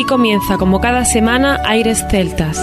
Aquí comienza, como cada semana, Aires Celtas.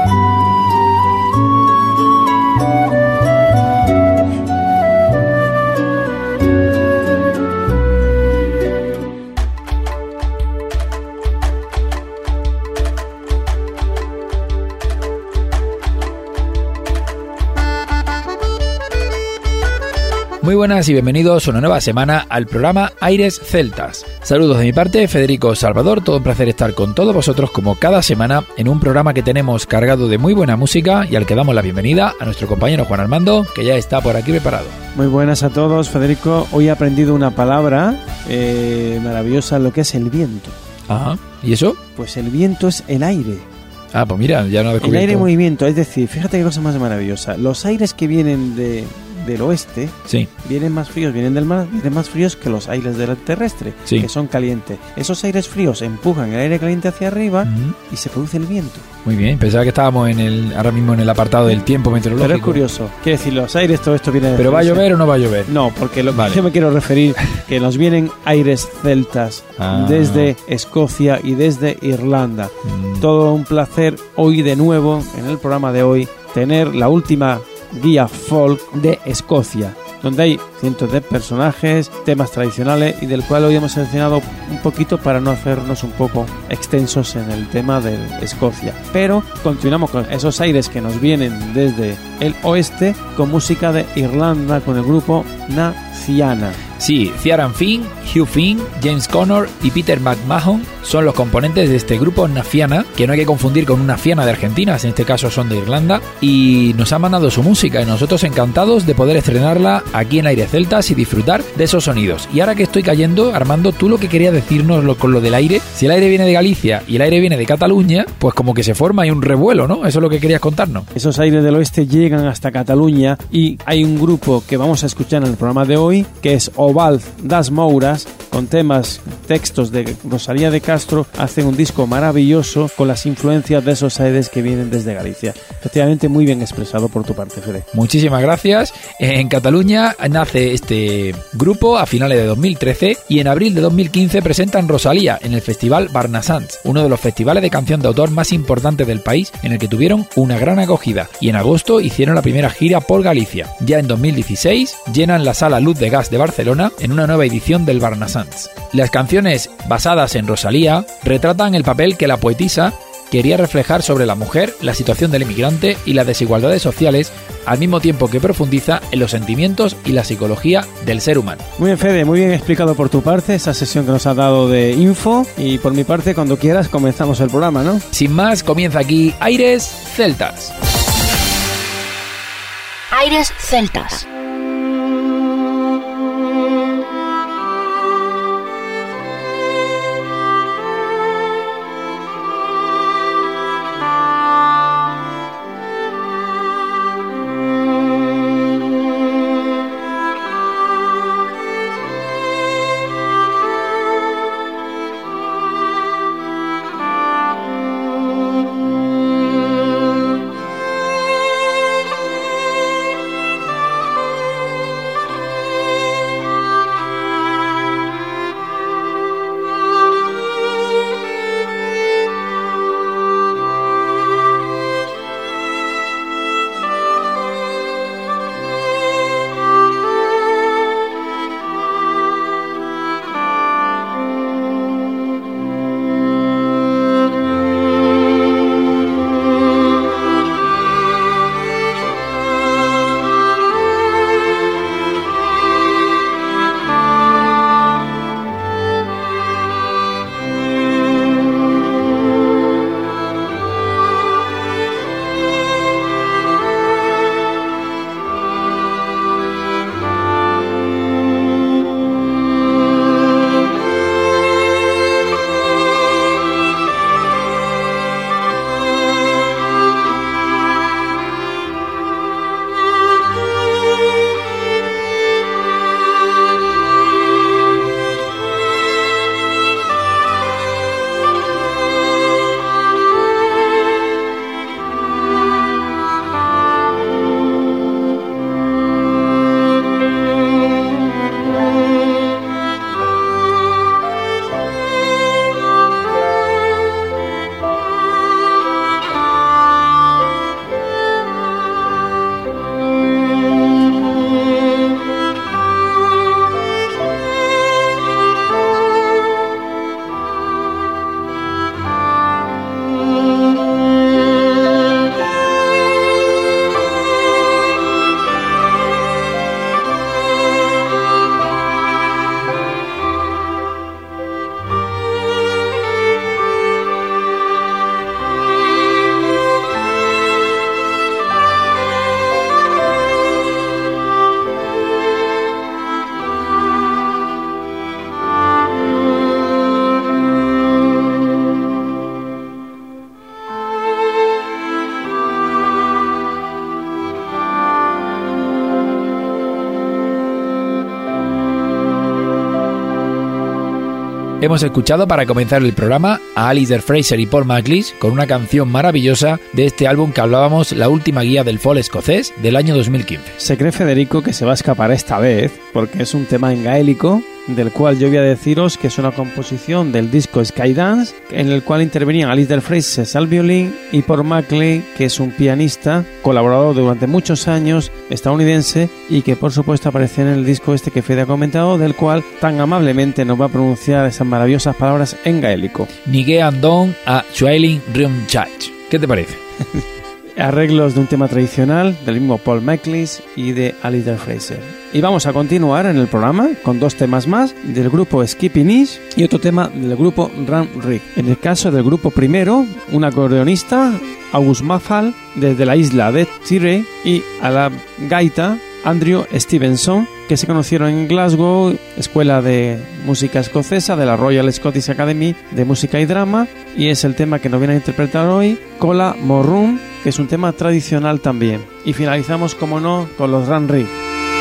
Muy buenas y bienvenidos una nueva semana al programa Aires Celtas. Saludos de mi parte, Federico Salvador, todo un placer estar con todos vosotros como cada semana en un programa que tenemos cargado de muy buena música y al que damos la bienvenida a nuestro compañero Juan Armando, que ya está por aquí preparado. Muy buenas a todos, Federico. Hoy he aprendido una palabra maravillosa, lo que es el viento. Ajá, ¿y eso? Pues el viento es el aire. Ah, pues mira, ya no he descubierto. El aire en movimiento, es decir, fíjate qué cosa más maravillosa. Los aires que vienen del oeste, sí, vienen más fríos, vienen del mar, vienen más fríos que los aires del terrestre, sí, que son calientes. Esos aires fríos empujan el aire caliente hacia arriba y se produce el viento. Muy bien, pensaba que estábamos ahora mismo en el apartado del tiempo meteorológico. Pero es curioso, quiere decir, los aires, todo esto viene de... ¿Pero va a llover o no va a llover? No, porque lo que yo me quiero referir, que nos vienen aires celtas desde Escocia y desde Irlanda. Todo un placer hoy de nuevo, en el programa de hoy, tener la última guía folk de Escocia, donde hay cientos de personajes, temas tradicionales y del cual hoy hemos seleccionado un poquito para no hacernos un poco extensos en el tema de Escocia. Pero continuamos con esos aires que nos vienen desde el oeste con música de Irlanda con el grupo Nafiana. Sí, Ciaran Finn, Hugh Finn, James Connor y Peter McMahon son los componentes de este grupo Nafiana, que no hay que confundir con una Fiana de Argentina, en este caso son de Irlanda, y nos han mandado su música y nosotros encantados de poder estrenarla aquí en Aires Celtas y disfrutar de esos sonidos. Y ahora que estoy cayendo, Armando, tú lo que querías decirnos con lo del aire, si el aire viene de Galicia y el aire viene de Cataluña, pues como que se forma ahí un revuelo, ¿no? Eso es lo que querías contarnos. Esos aires del oeste llegan hasta Cataluña y hay un grupo que vamos a escuchar en el programa de hoy, que es Oval das Mouras, con textos de Rosalía de Castro, hacen un disco maravilloso con las influencias de esos aires que vienen desde Galicia. Efectivamente, muy bien expresado por tu parte, Fede. Muchísimas gracias. En Cataluña nace este grupo a finales de 2013 y en abril de 2015 presentan Rosalía en el Festival Barnasants, uno de los festivales de canción de autor más importantes del país, en el que tuvieron una gran acogida, y en agosto hicieron la primera gira por Galicia. Ya en 2016 llenan la Sala Luz de Gas de Barcelona en una nueva edición del Barnasants. Las canciones basadas en Rosalía retratan el papel que la poetisa quería reflejar sobre la mujer, la situación del inmigrante y las desigualdades sociales, al mismo tiempo que profundiza en los sentimientos y la psicología del ser humano. Muy bien, Fede, muy bien explicado por tu parte esa sesión que nos has dado de info, y por mi parte, cuando quieras, comenzamos el programa, ¿no? Sin más, comienza aquí Aires Celtas. Aires Celtas. Hemos escuchado para comenzar el programa a Alasdair Fraser y Paul McLeish con una canción maravillosa de este álbum que hablábamos, La última guía del folk escocés, del año 2015. Se cree, Federico, que se va a escapar esta vez porque es un tema en gaélico, del cual yo voy a deciros que es una composición del disco Skydance, en el cual intervenían Alasdair Fraser al violín y Paul McLeish, que es un pianista, colaborador durante muchos años, estadounidense, y que por supuesto aparece en el disco este que Fede ha comentado, del cual tan amablemente nos va a pronunciar esas maravillosas palabras en gaélico. Nigué Andón a Shuailin Rium Chach. ¿Qué te parece? Arreglos de un tema tradicional del mismo Paul McLeish y de Alasdair Fraser. Y vamos a continuar en el programa con 2 temas más del grupo Skippy Niche y otro tema del grupo Ram Rig. En el caso del grupo primero, un acordeonista, August Maffal, desde la isla de Tiree, y a la gaita Andrew Stevenson, que se conocieron en Glasgow, escuela de música escocesa de la Royal Scottish Academy de Música y Drama, y es el tema que nos viene a interpretar hoy, Cola Morrum, que es un tema tradicional también. Y finalizamos, como no, con los Ram Rig.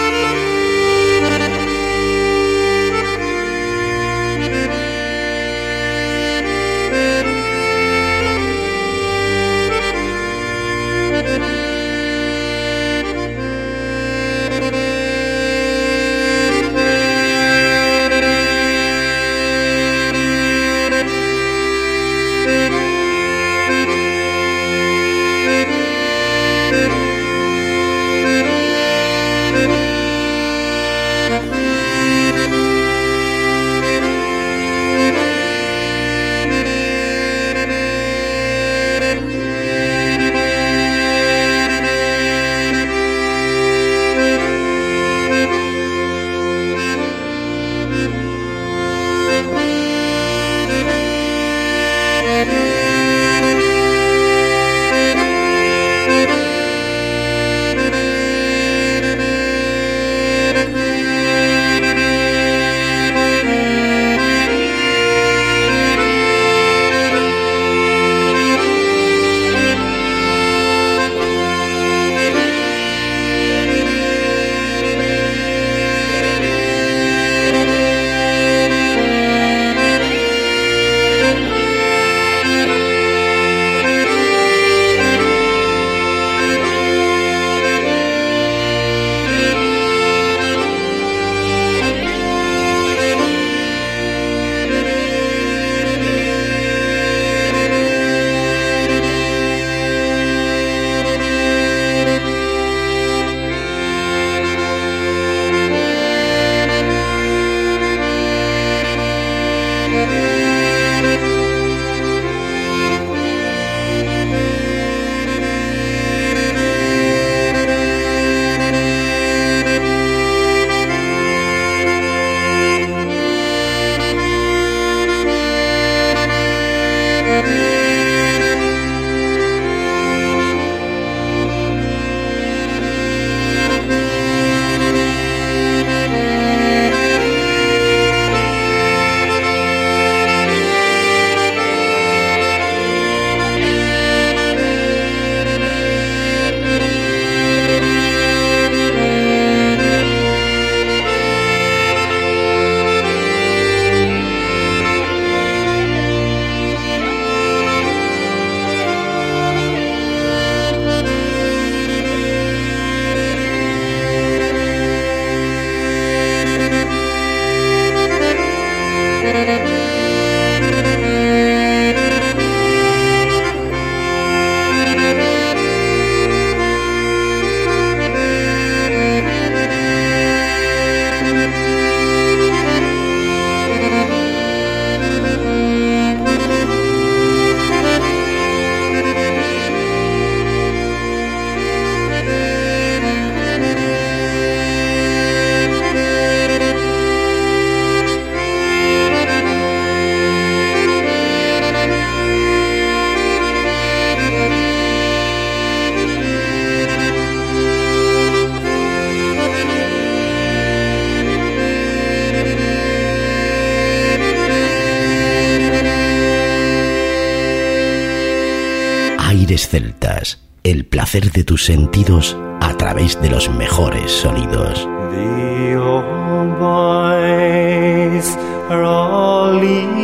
Aires celtas, el placer de tus sentidos a través de los mejores sonidos. The old boys are all leaving.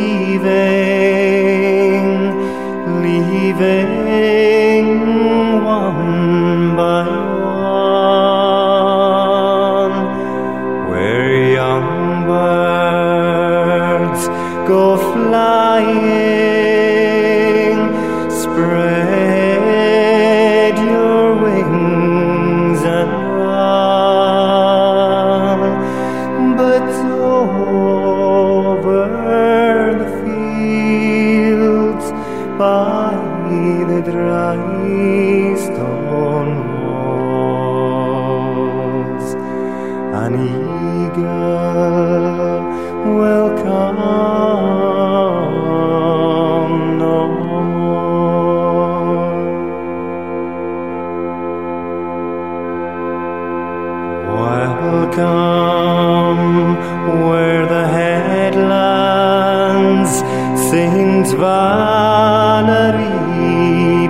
an eagle will come no more. Welcome where the headlands Saint Valerie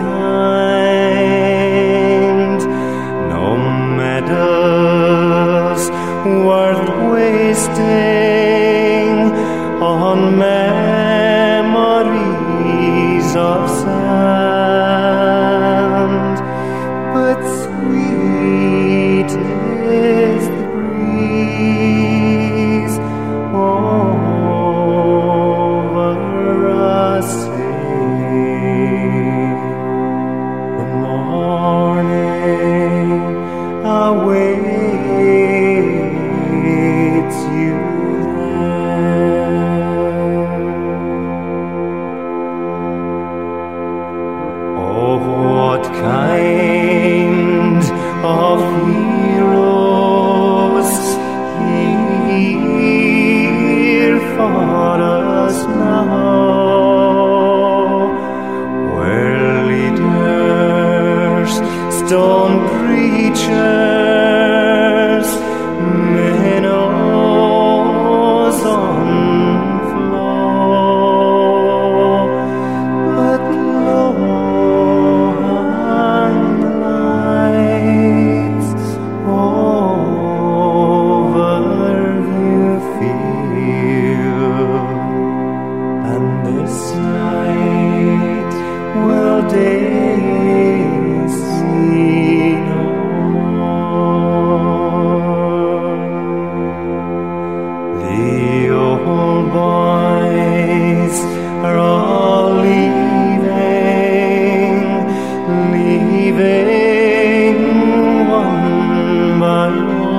behind. No medals worth wasting on memories of sand, but sweet is the breeze over us. The morning awaits you there. Oh, what kind of heroes here for us now, where leaders, stone preachers, minnows on flow, but low hung lights over you feel, and this night will day see no more. The old boys are all leaving one by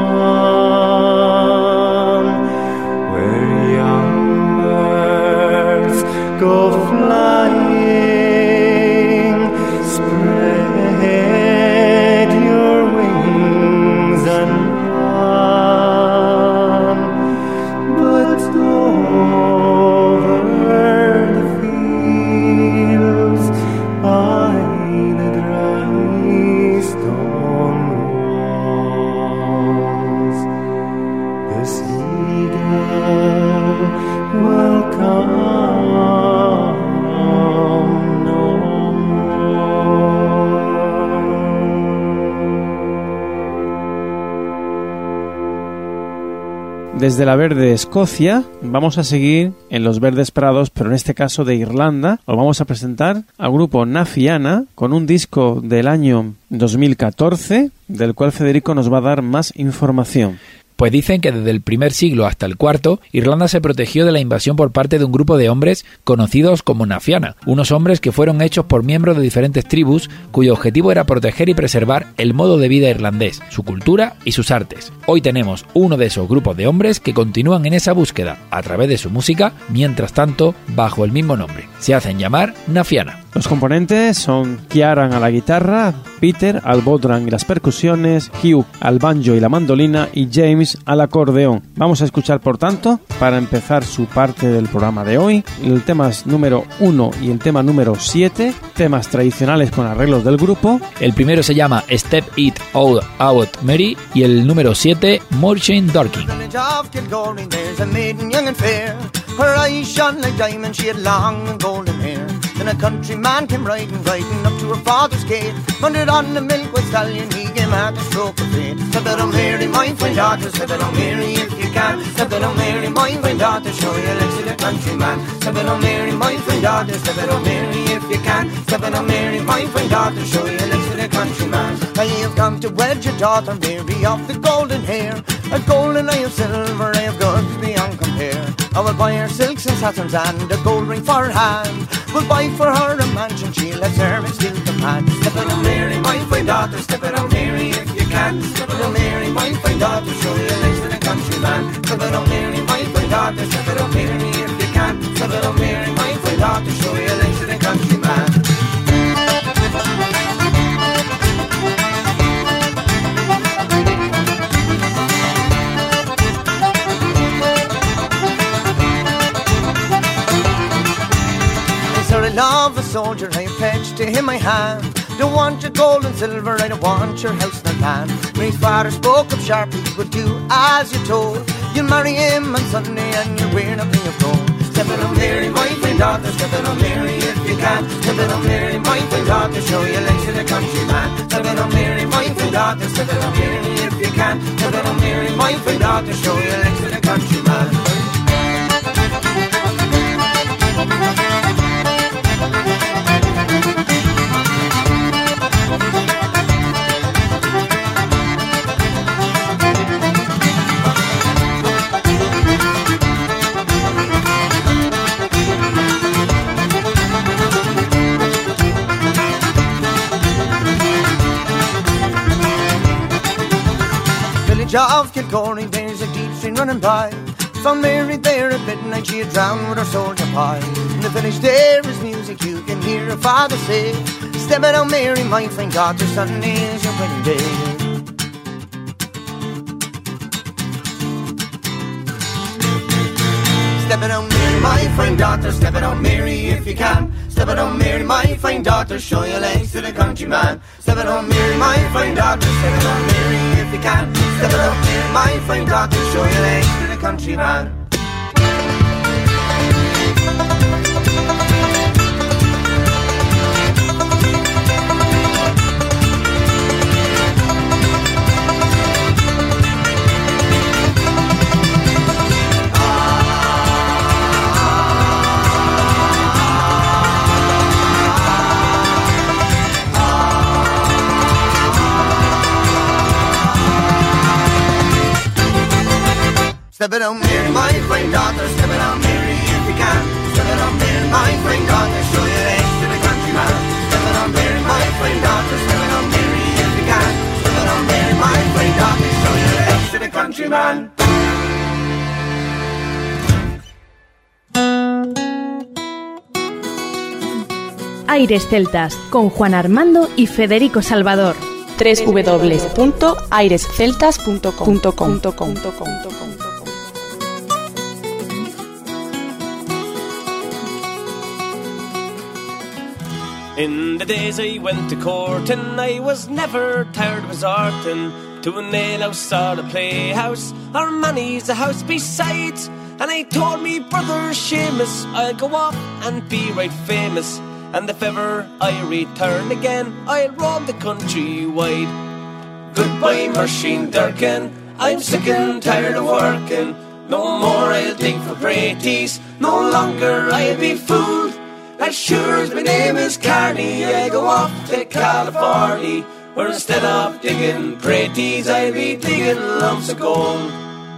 one, where young birds go flying. Spread your wings and run, but over the fields by the dry stone walls, this eagle will come no more. Desde la verde Escocia vamos a seguir en los verdes prados, pero en este caso de Irlanda. Os vamos a presentar al grupo Nafiana con un disco del año 2014, del cual Federico nos va a dar más información. Pues dicen que desde el primer siglo hasta el cuarto, Irlanda se protegió de la invasión por parte de un grupo de hombres conocidos como Nafiana, unos hombres que fueron hechos por miembros de diferentes tribus cuyo objetivo era proteger y preservar el modo de vida irlandés, su cultura y sus artes. Hoy tenemos uno de esos grupos de hombres que continúan en esa búsqueda a través de su música, mientras tanto bajo el mismo nombre. Se hacen llamar Nafiana. Los componentes son Kieran a la guitarra, Peter al bodhrán y las percusiones, Hugh al banjo y la mandolina y James al acordeón. Vamos a escuchar, por tanto, para empezar su parte del programa de hoy, el tema número 1 y el tema número 7, temas tradicionales con arreglos del grupo. El primero se llama Step It All Out Mary y el número 7, Mourching Dorking. Her eyes shone like diamonds, she had long and golden hair. Then a countryman came riding up to her father's gate. Mounted on the milk-white stallion, he came at the stroke of fate. Step it on Mary, my fine daughter, step it on Mary if you can. Step it on Mary, my fine daughter, show your legs to the countryman. Step it on Mary, my fine daughter, step it on Mary if you can. Step it on Mary, my fine daughter, show your legs to the countryman. I have come to wed your daughter Mary of the golden hair. A golden eye of silver, I have goods beyond compare. I will buy her silks and satins and a gold ring for her hand. We'll buy for her a mansion, she'll have servants to command. Step it on Mary, my fine daughter, step it on Mary if you can. Step it on Mary, my fine daughter, show your legs to the countryman. Step it on Mary, my fine daughter, step it on Mary if you can. Step it on Mary, my fine daughter, show your legs to the countryman. of a soldier, I pledged to him my hand. Don't want your gold and silver, I don't want your house nor land. My father spoke up sharply, would do as you're told. You'll marry him on Sunday and you'll wear nothing of gold. Step it on Mary, my fine daughter, step it on Mary if you can. Step it on Mary, my fine daughter, show your legs to the countryman. Step it on Mary, my fine daughter, step it on Mary if you can. Step it on Mary, my fine daughter, show your legs to the countryman. Of Kilcorey, there's a deep stream running by. Found Mary there at midnight, she had drowned with her soldier pie. In the village there is music, you can hear her father say, step it on Mary, my fine daughter, Sunday is your wedding day. Step it on Mary, my fine daughter, step it on Mary if you can. Step it on Mary, my fine daughter, show your legs to the countryman. Step it on Mary, my fine daughter, step it on Mary if you can. Step it on Mary, my fine daughter, show your legs to the countryman. Step it on Mary, my fine daughter, step it on Mary if you can. Step it on Mary, my fine daughter, show your legs to the countryman. Step it on Mary, my fine daughter, step it on Mary if you can. Step it on Mary, my fine daughter, show your legs to the countryman. Aires Celtas con Juan Armando y Federico Salvador. www.airesceltas.com. In the days I went to court and I was never tired of resorting to an alehouse or a playhouse or many's a house besides. And I told me brother Seamus I'll go off and be right famous, and if ever I return again I'll roam the country wide. Goodbye Machine Durkin, I'm sick and tired of working. No more I'll dig for praties, no longer I'll be fooled. As sure as my name is Carney, I go off to California, where instead of digging praties, I'll be digging lumps of gold.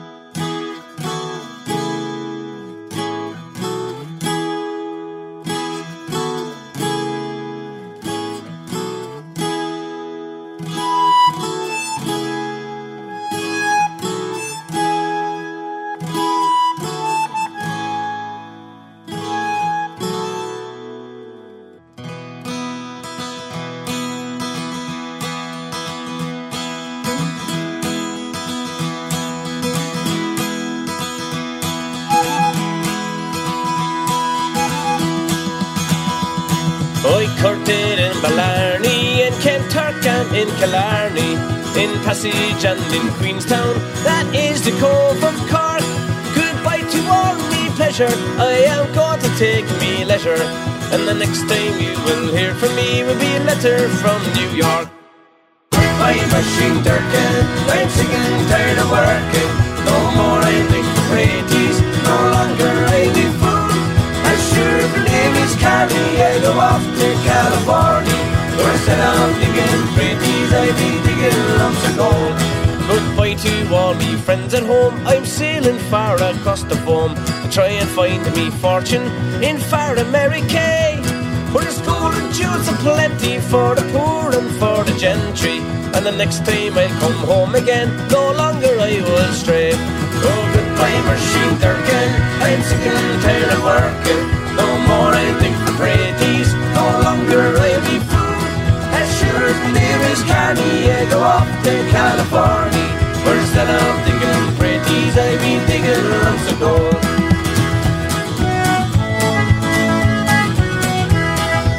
I courted in Ballarney, in Kenturk and in Killarney, in Passage and in Queenstown, that is the Cove of Cork. Goodbye to all me pleasure, I am going to take me leisure, and the next time you will hear from me will be a letter from New York. Goodbye Machine Durkin, I'm sick and tired of working. No more I think for praties, no longer I be fooled. As sure as the name is Carney, I go off to California, where instead of digging praties, I be digging lumps of gold. Goodbye to all me friends at home, I'm sailing far across the foam to try and find me fortune in far America, where there's gold and jewels aplenty for the poor and for the gentry. And the next time I come home again, no longer I will stray. Oh, goodbye Machine Durkin, I'm sick and tired of working. No more I think for praties, no longer I'll be fooled. As sure as my name is Carney, I go off to California, where instead of digging praties, I be digging lumps of gold.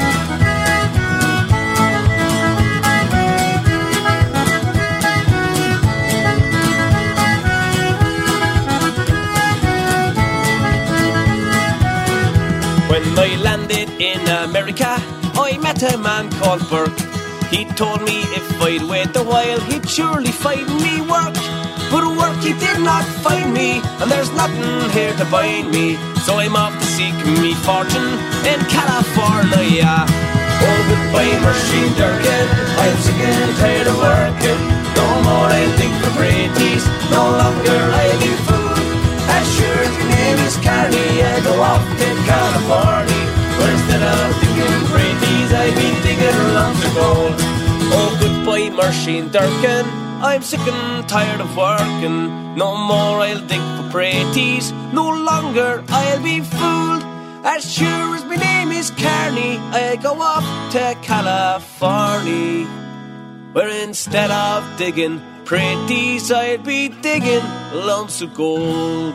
When I landed in America, I met a man called Burke. He told me if I'd wait a while, he'd surely find me work. But work he did not find me, and there's nothing here to bind me. So I'm off to seek me fortune in California. Oh, goodbye, Machine Durkin, I'm sick and tired of working. No more I'll think for praties, no longer I'll be food. As sure as your name is Carney, I go off to California, where instead of digging praties, I've been digging lumps of gold. Oh, goodbye, Machine Durkin, I'm sick and tired of working. No more I'll dig for praties, no longer I'll be fooled. As sure as my name is Carney, I go off to California, where instead of digging praties, I'll be digging lumps of gold.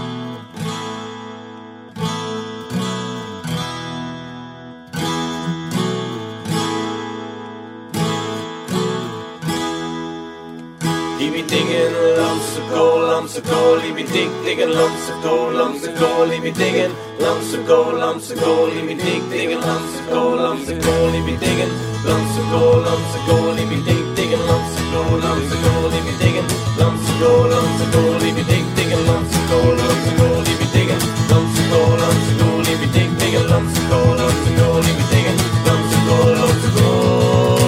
He be digging lumps of gold, lumps of gold. He be digging lumps of gold, lumps of gold. He be digging lumps of gold, lumps of gold. He be digging lumps of gold, lumps of gold. He be digging lumps of gold, lumps of gold. He be digging lumps of gold, lumps of gold. He be digging lumps of gold, lumps of gold. He be digging lumps of gold, lumps of gold. He be digging lumps of gold, lumps of gold. He be digging lumps of gold, lumps of gold. He be digging lumps of gold, lumps of gold.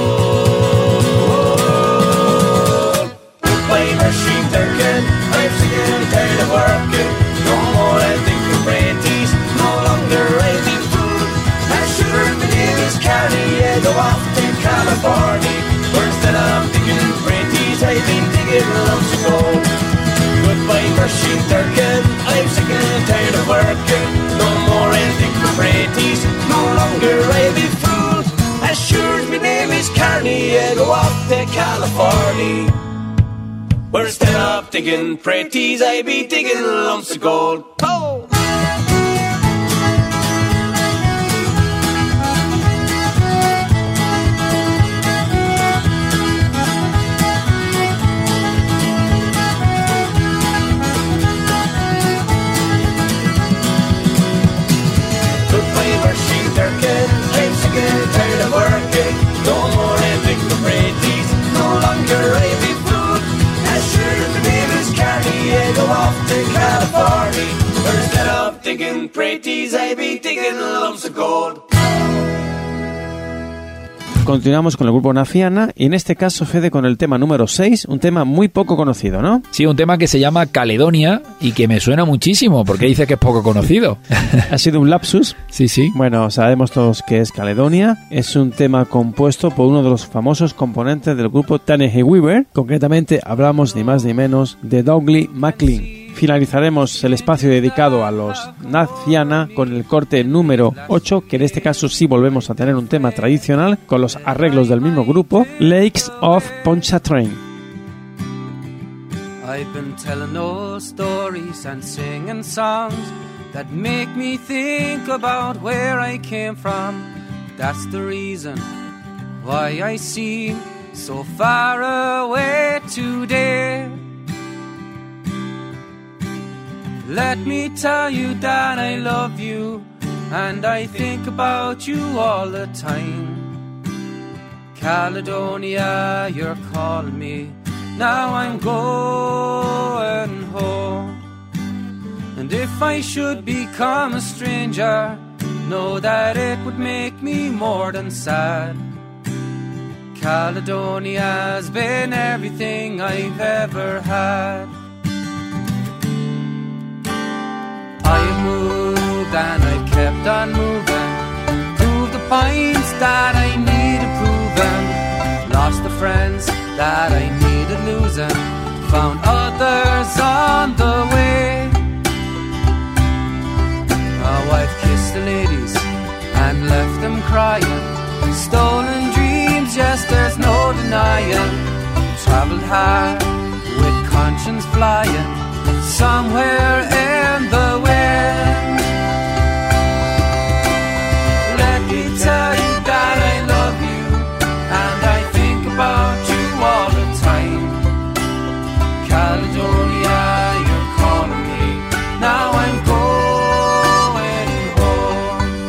Machine Durkin, I'm sick and tired of working. No more I'll think for praties, no longer I'll be fooled. As sure as my name is Carney, I go off to California, where instead of digging praties, I've been digging lumps of gold. Goodbye, Machine Durkin, I'm sick and tired of working. No more I'll think for praties, no longer I'll be fooled. As sure as my name is Carney, I go off to California, where instead of digging praties, I be digging lumps of gold. Oh! Goodbye, Machine Durkin, I'm sick and tired of working. No more I think for praties, no longer I be fooled. Sure, my name is Carney, I go off to California, where instead of digging praties, I be digging lumps of gold. Continuamos con el grupo Nafiana y en este caso, Fede, con el tema número 6, un tema muy poco conocido, ¿no? Sí, un tema que se llama Caledonia y que me suena muchísimo porque dice que es poco conocido. ¿Ha sido un lapsus? Sí, sí. Bueno, sabemos todos que es Caledonia. Es un tema compuesto por uno de los famosos componentes del grupo Tennessee Weaver. Concretamente hablamos ni más ni menos de Douglas MacLean. Finalizaremos el espacio dedicado a los Nafiana con el corte número 8, que en este caso sí volvemos a tener un tema tradicional con los arreglos del mismo grupo, Lakes of Pontchartrain. I've been telling those stories and singing songs that make me think about where I came from. That's the reason why I seem so far away today. Let me tell you that I love you, and I think about you all the time. Caledonia, you're calling me, now I'm going home. And if I should become a stranger, know that it would make me more than sad. Caledonia's been everything I've ever had. I moved and I kept on moving, proved the points that I needed proven, lost the friends that I needed losing, found others on the way. Now I've kissed the ladies and left them crying, stolen dreams, yes, there's no denying. Travelled hard with conscience flying, somewhere in the wind. Let me tell you that I love you, and I think about you all the time. Caledonia, you're calling me, now I'm going home.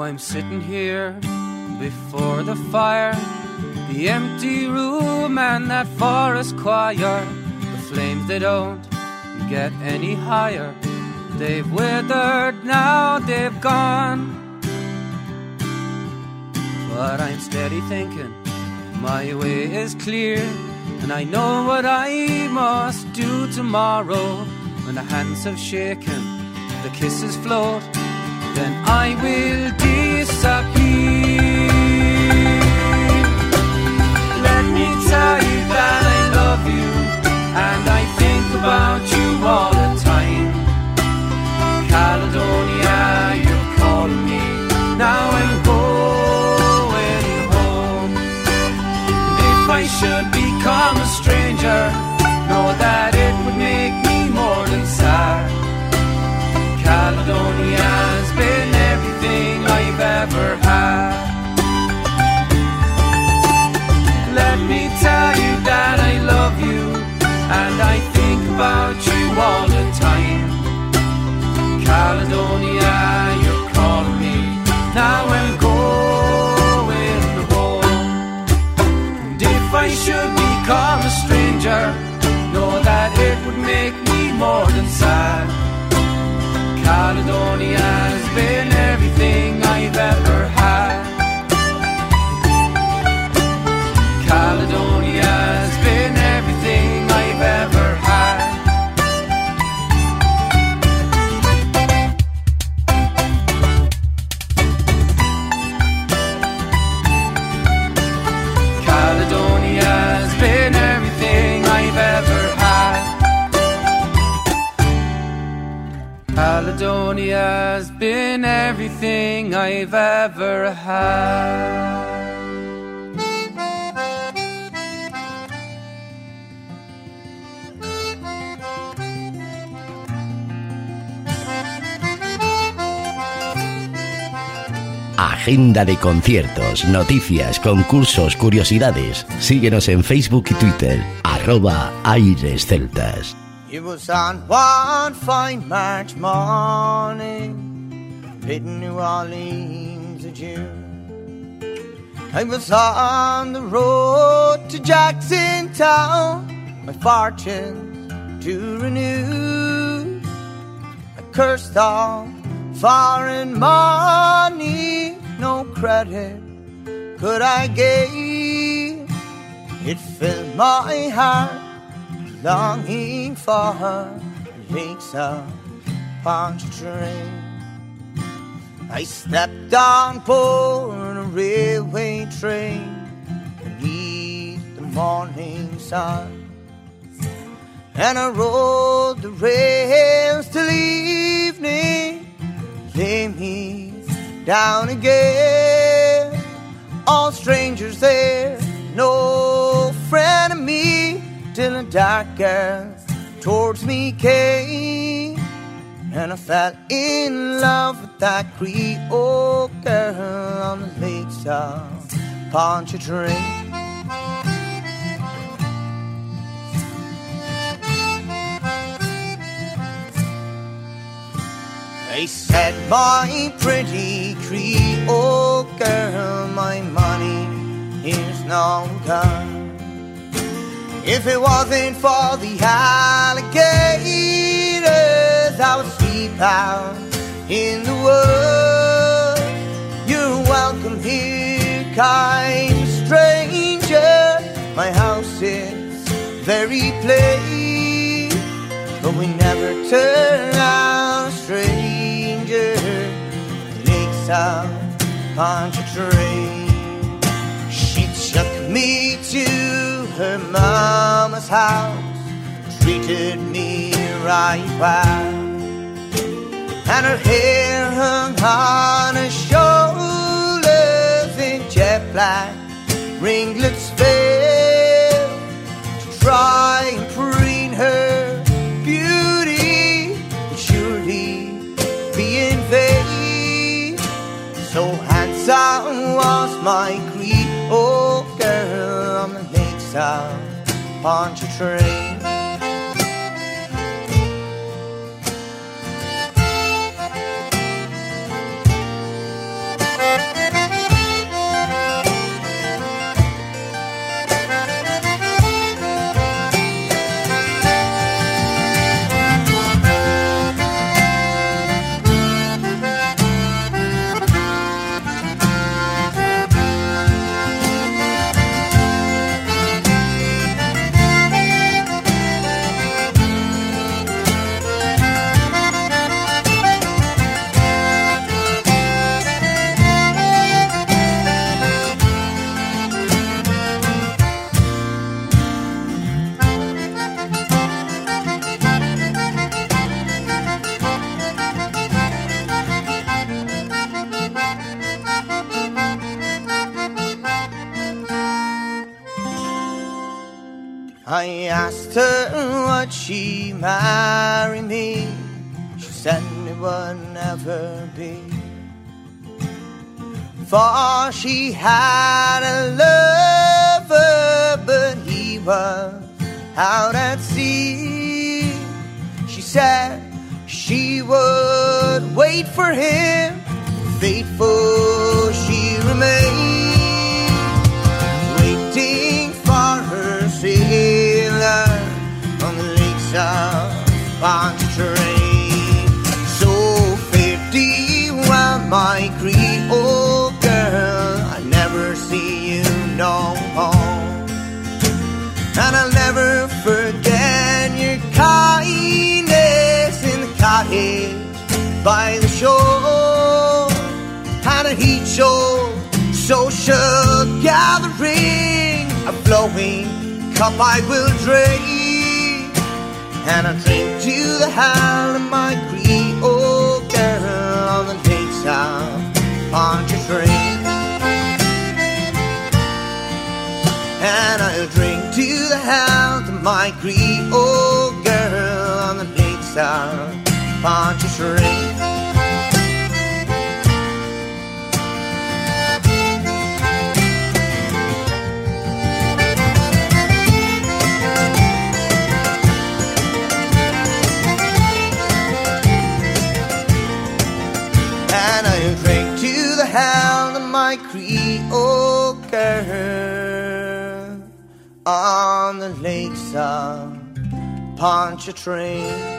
I'm sitting here before the fire, the empty room and that forest choir. The flames, they don't get any higher. They've withered, now they've gone. But I'm steady thinking, my way is clear, and I know what I must do tomorrow. When the hands have shaken, the kisses float, then I will disappear. Let me tell you that I love you, and I think about you all the time. Caledonia, you're calling me, now I'm going home. And if I should become a stranger, know that it would make me more than sad. Caledonia's been everything I've ever had. Let me tell you that I love you, and I think about you all the time. Caledonia, you're calling me, now I'm going home. And if I should become a stranger, know that it would make me more than sad. Caledonia's been everything I've ever had. Caledonia's been everything I've ever had. Caledonia's been everything I've ever had. Caledonia's been everything I've ever had. Agenda de conciertos, noticias, concursos, curiosidades. Síguenos en Facebook y Twitter, @airesceltas. It was on one fine March morning, bidding New Orleans adieu. I was on the road to Jacksontown, my fortunes to renew. I cursed all foreign money, no credit could I gain. It filled my heart longing for the lakes of Pontchartrain. I stepped on board a railway train beneath the morning sun, and I rode the rails till evening, lay me down again. All strangers there, no friend of me, till a dark girl towards me came, and I fell in love with that Creole girl on the lakes of Pontchartrain. I said, my pretty Creole girl, my money is now gone. If it wasn't for the alligators, I would sleep out in the woods. You're welcome here, kind stranger. My house is very plain, but we never turn out stranger. Lakes of Pontchartrain. She took me to her mama's house, treated me right well, and her hair hung on her shoulders in jet black ringlets fell to try and preen her beauty, would surely be in vain. So handsome was my Creole girl on the lakes of Pontchartrain. I asked her would she marry me. She said it would never be. For she had a lover, but he was out at sea. She said she would wait for him, faithful she remained, waiting for her sailor on the lakes of Pontchartrain. So fare thee well, my Creole girl, I'll never see you no more, and I'll never forget your kindness in the cottage by the shore, and a heat show social gathering, a flowing cup I will drink, and I'll drink to the health of my Creole girl on the lakes of Pontchartrain. And I'll drink to the health of my Creole girl on the lakes of Pontchartrain. And I'll drink to the health of my Creole girl on the lakes of Pontchartrain.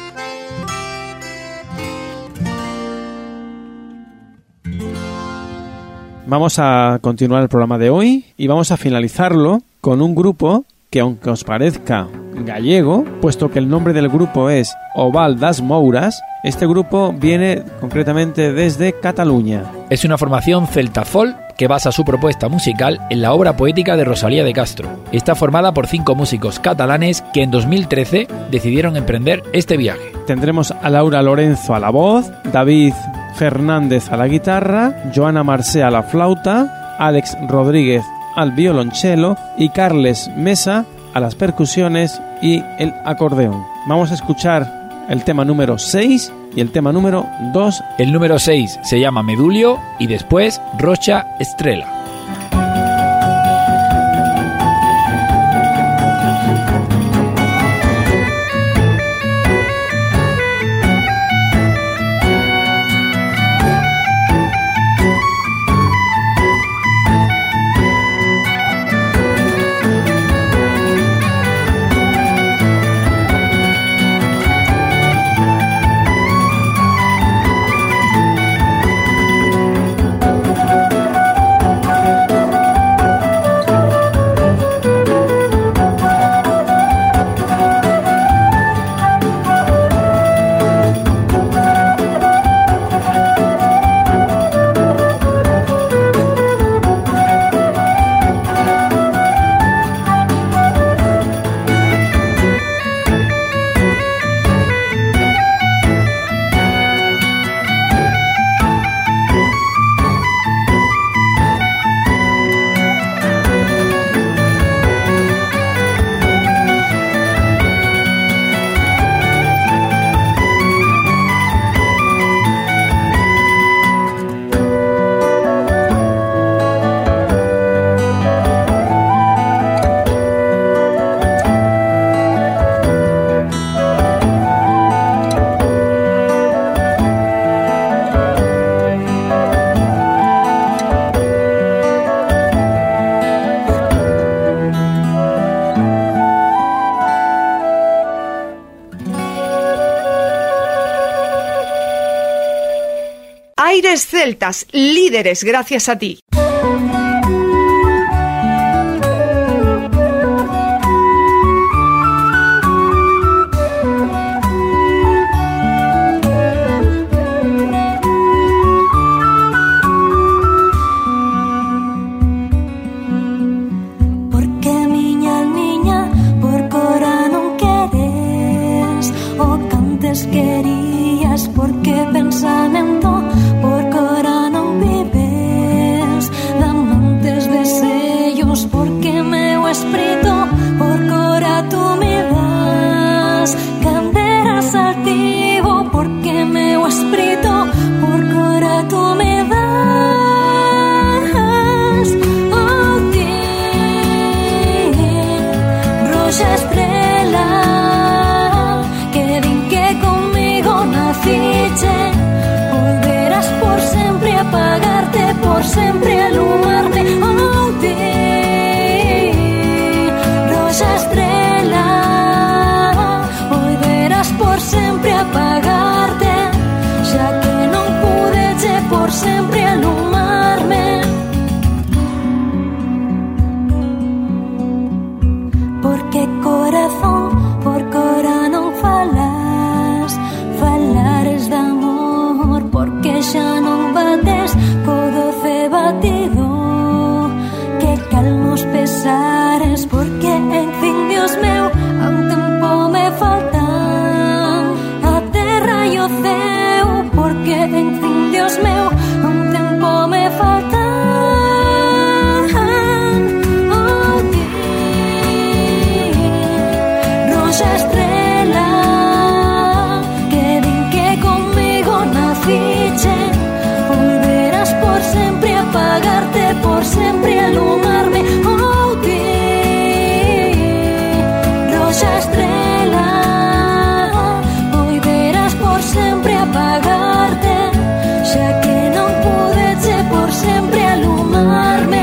Vamos a continuar el programa de hoy y vamos a finalizarlo con un grupo que, aunque os parezca gallego, puesto que el nombre del grupo es Oval das Mouras, este grupo viene concretamente desde Cataluña. Es una formación celta folk que basa su propuesta musical en la obra poética de Rosalía de Castro. Está formada por 5 músicos catalanes que en 2013 decidieron emprender este viaje. Tendremos a Laura Lorenzo a la voz, David Fernández a la guitarra, Joana Marcé a la flauta, Alex Rodríguez al violonchelo y Carles Mesa a las percusiones y el acordeón. Vamos a escuchar el tema número 6 y el tema número 2. El número 6 se llama Medulio y después Rocha Estrella. Aires celtas, líderes gracias a ti. Porque meu espírito por corazón por sempre alumarme. Oh, ti, rosa estrela, volverás por sempre apagarte, xa que non pudeche por sempre alumarme. Porque corazón por cora non falas, falares de amor, porque xa non bates co doce batido que calmos pesares, porque en fin, Dios meu, a un tempo me faltan a terra e o ceu, porque en fin, Dios meu, a un tempo me faltan. Oh, ti, rosa estrela, que din que conmigo naciche, volverás por sempre a apagarte, por sempre alumarme. Oh, ti, rosa estrela, volverás por sempre a apagarte, xa que non pudeche por sempre alumarme.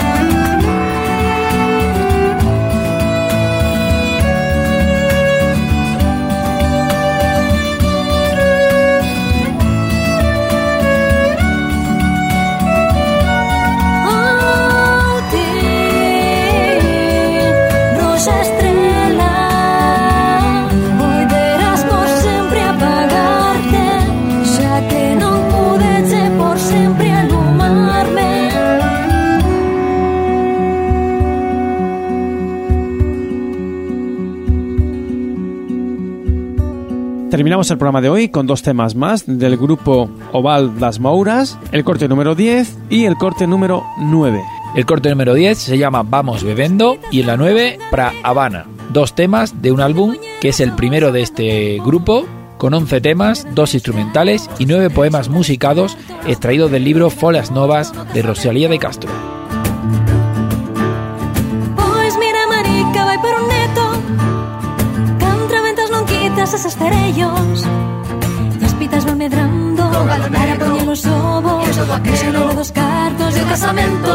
Terminamos el programa de hoy con dos temas más del grupo Oval das Mouras, el corte número 10 y el corte número 9. El corte número 10 se llama Vamos Bebendo y en la 9 Pra Habana. Dos temas de un álbum que es el primero de este grupo, con 11 temas, 2 instrumentales y 9 poemas musicados extraídos del libro Folias Novas de Rosalía de Castro. Pois mira, marica, vai por un neto, contra ventas non quitas eses cerellos, e as pitas van medrando para poñer os ovos, o xenero dos cartos e o casamento.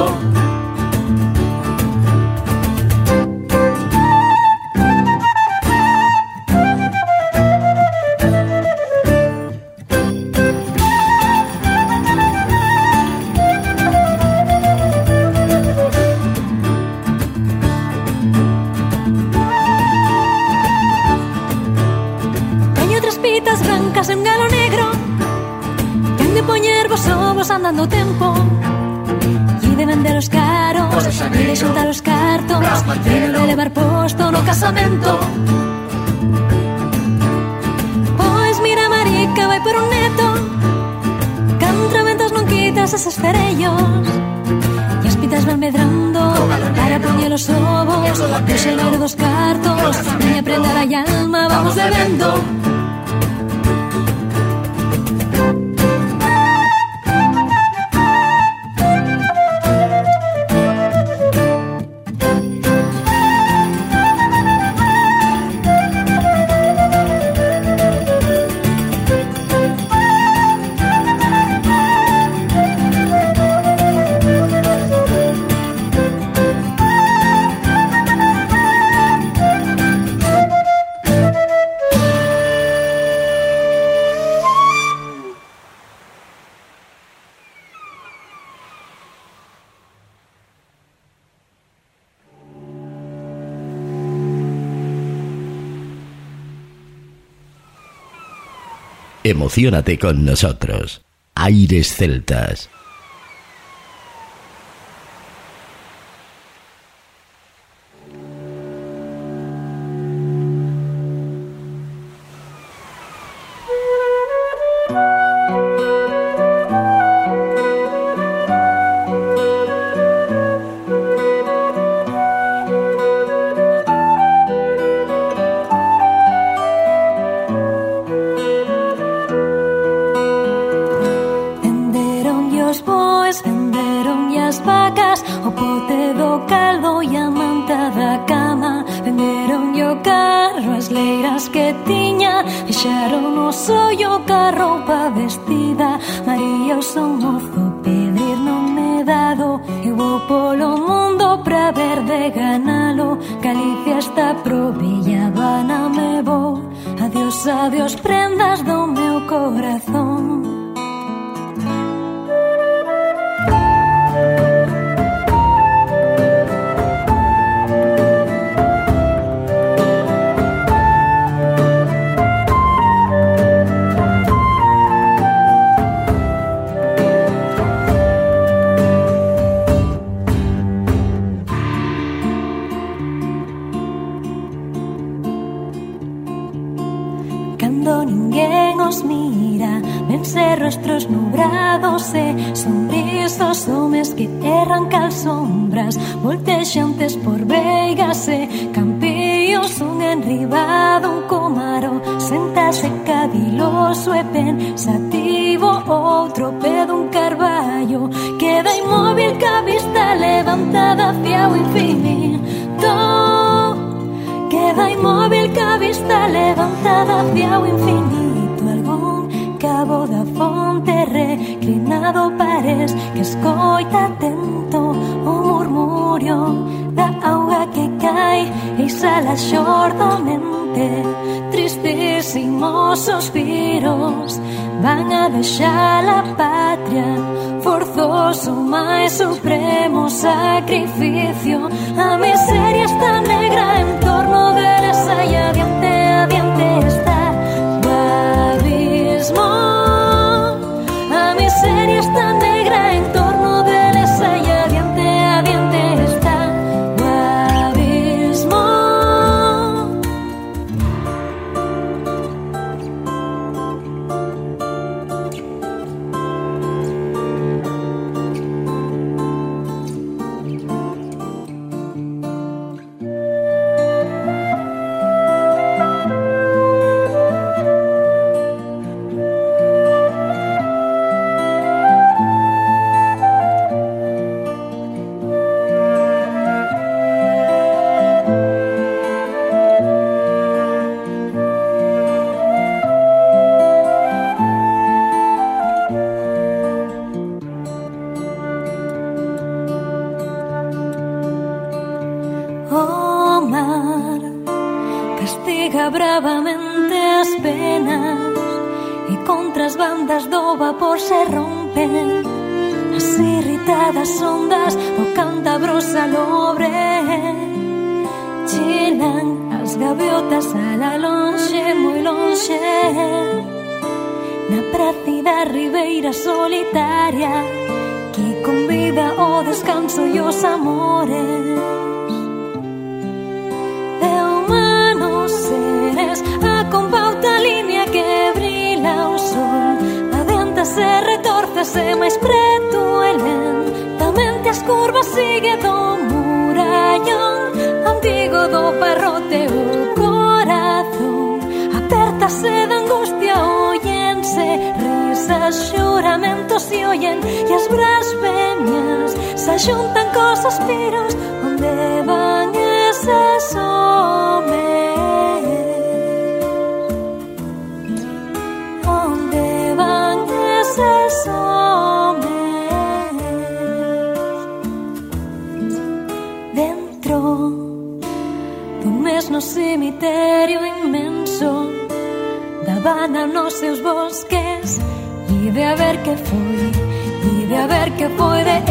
En galo negro, que han de poñer vos ovos andando tempo, e de vender os caros, e de xuntar os cartos, e de levar posto no casamento. Pois mira, marica, vai por un neto, contra ventas non quitas eses cerellos, e as pitas van medrando para poñer os ovos, o xenero dos cartos, e a prenda da alma vamos bebendo. Emociónate con nosotros. Aires Celtas. Fixaron o carro pa vestida, María o son mozo pedir non me verde ganalo, Galicia está provillada, me vou. Adiós, adiós, prendas do meu corazón. Cando ninguén os mira, vense rostros nubrados e sombrizos homes que erran cal sombras, voltexantes por veigas e campillos, un enribado, un comaro, sentase caviloso e pensativo, outro pé dun carballo, queda inmóvil ca vista levantada hacia o infinito. Queda inmóvil ca vista levantada hacia o infinito. Algún cabo da fonte reclinado parece que escoita atento o murmurio da auga que cae e exhala xordamente. Tristísimos suspiros van a deixar a patria, forzoso máis supremo sacrificio. A miseria está negra en torno deles, aí adiante, adiante está o abismo. A miseria está negra en torno deles, aí adiante, adiante está o abismo. O mar castiga bravamente as penas e contra as bandas do vapor se rompen as irritadas ondas do cántabro salobre. Chilan as gaviotas a la lonxe, moi lonxe, na prácida ribeira solitaria que convida o descanso e os amores. De humanos seres a compauta línea que brila o sol, adiántase, retórcese máis preto e lentamente as curvas sigue do murallón antigo do parrote o corazón, apértase de angustia, óyense risas, xuramentos se oyen e as blasfemias se xuntan cos suspiros. Onde van eses homes? Onde van eses homes? Dentro dun mesmo cemiterio inmenso daban nos seus bosques e de a ver que foi, e de a ver que foi de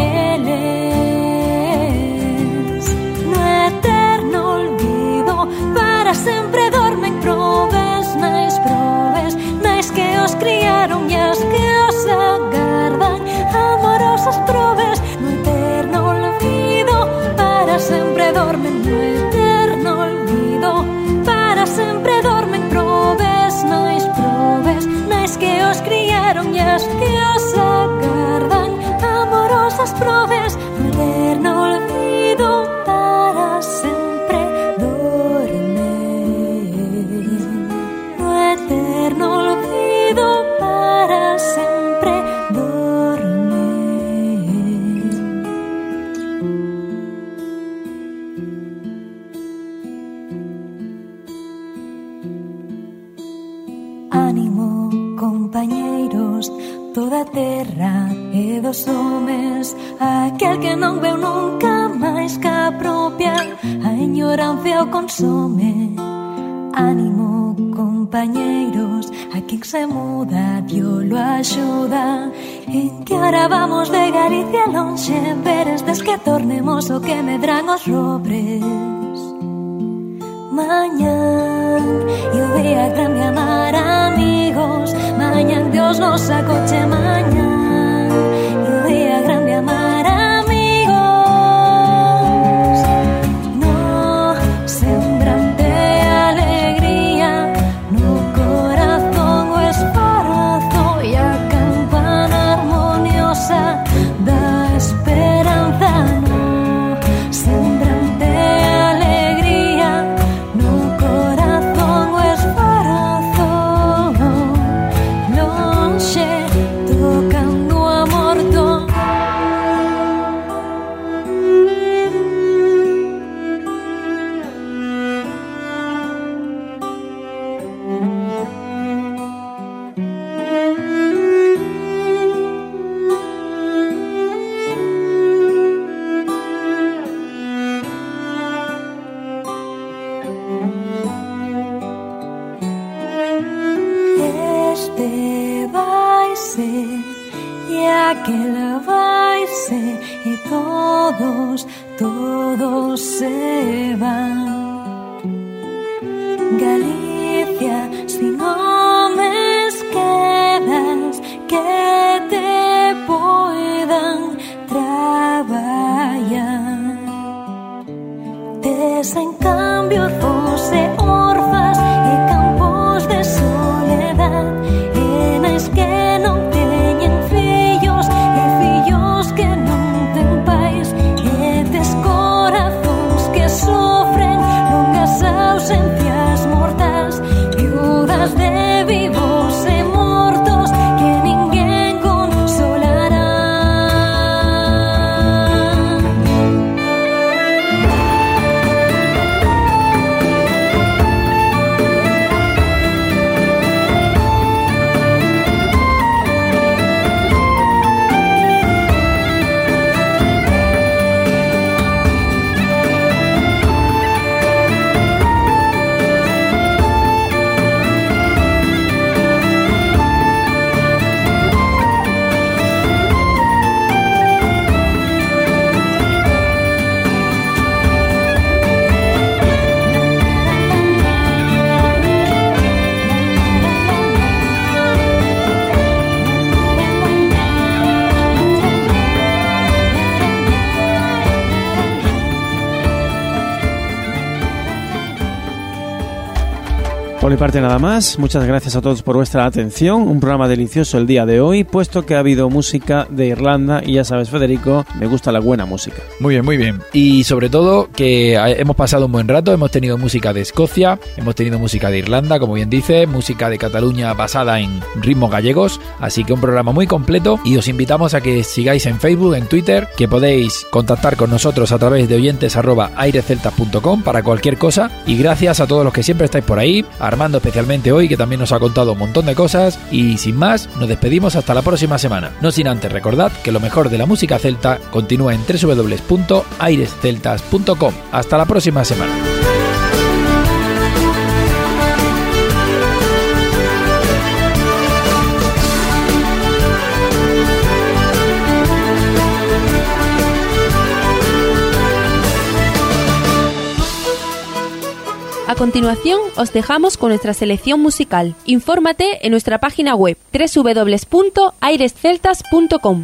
eles. No eterno olvido para sempre dormen probes nais que os criaron e as que os agardan, amorosas probes. No eterno olvido para sempre dormen, no eterno olvido para sempre dormen probes nais que os criaron e as que os agardan, amorosas probes. No eterno olvido para sempre dormen, no eterno olvido para sempre dormen. Ánimo, compañeiros, todo da terra e dos homes, aquel que non veu nunca máis que a propia a ignorancia o consome. Ánimo, compañeiros, a quen se muda Dios lo axuda. En que ahora vamos de Galicia lonxe, veres des que tornemos o que medran os robres. Mañán e o día grande amar amigos, mañán Dios nos acoche, mañán e o día grande amar amigos. No sembrante alegría no corazón o esparzo e a campana armoniosa da esperanza. No sembrante alegría no corazón o esparzo, lonxe tocando a morto. Este vai ser e aquel vai ser e todos se van. Galicia sin homes quedas que te poidan traballar. Tes en cambio fose orfas e campos de soledad, e nais que non teñen fillos e fillos que non ten pais, e tes corazóns que sofren longas ausencias mortais, viudas de vivos e mortos que ninguén consolará. Por mi parte nada más, muchas gracias a todos por vuestra atención, un programa delicioso el día de hoy, puesto que ha habido música de Irlanda y ya sabes, Federico, me gusta la buena música. Muy bien, muy bien. Y sobre todo que hemos pasado un buen rato, hemos tenido música de Escocia, hemos tenido música de Irlanda, como bien dice, música de Cataluña basada en ritmos gallegos, así que un programa muy completo y os invitamos a que sigáis en Facebook, en Twitter, que podéis contactar con nosotros a través de oyentes@airesceltas.com para cualquier cosa, y gracias a todos los que siempre estáis por ahí, Armando especialmente hoy, que también nos ha contado un montón de cosas, y sin más, nos despedimos hasta la próxima semana. No sin antes recordad que lo mejor de la música celta continúa en www.airesceltas.com. Hasta la próxima semana. A continuación, os dejamos con nuestra selección musical. Infórmate en nuestra página web www.airesceltas.com.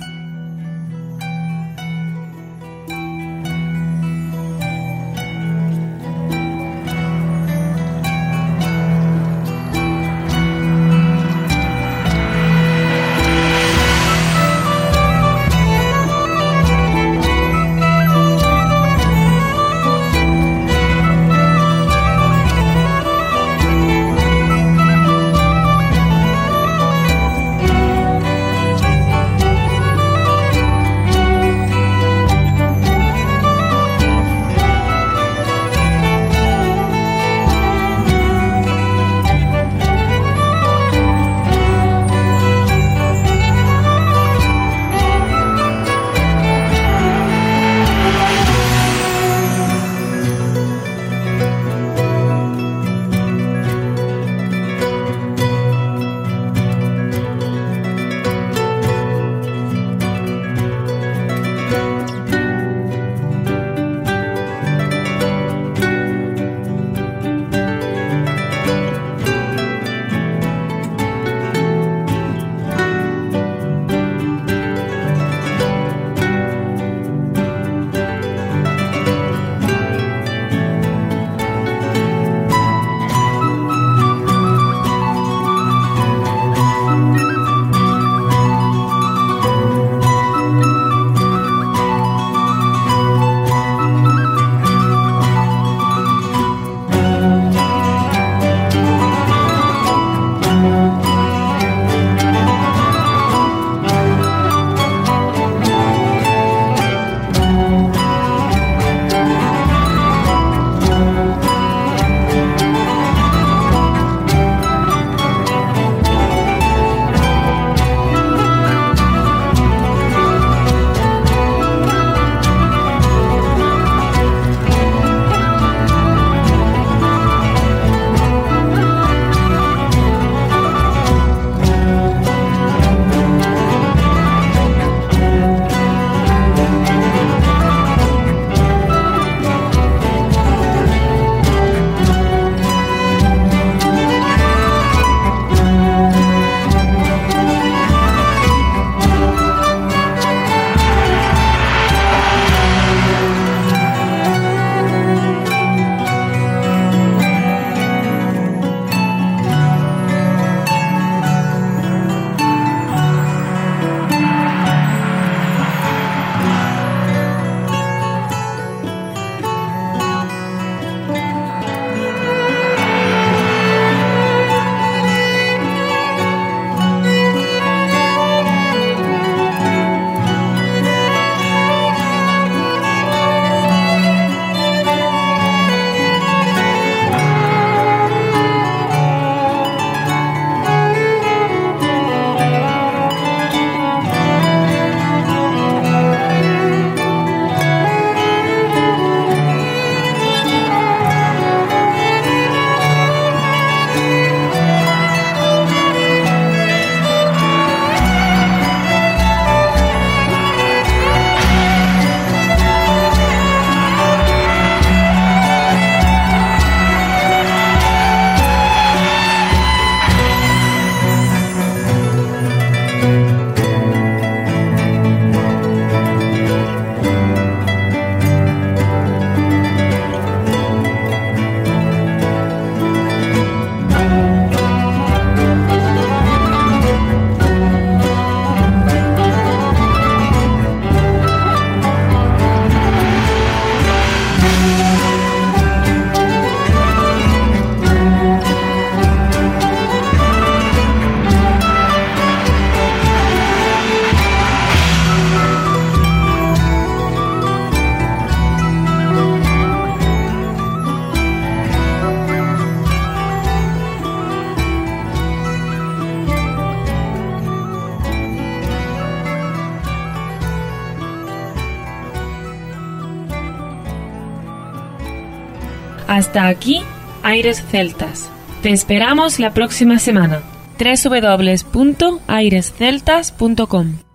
Hasta aquí, Aires Celtas. Te esperamos la próxima semana. www.airesceltas.com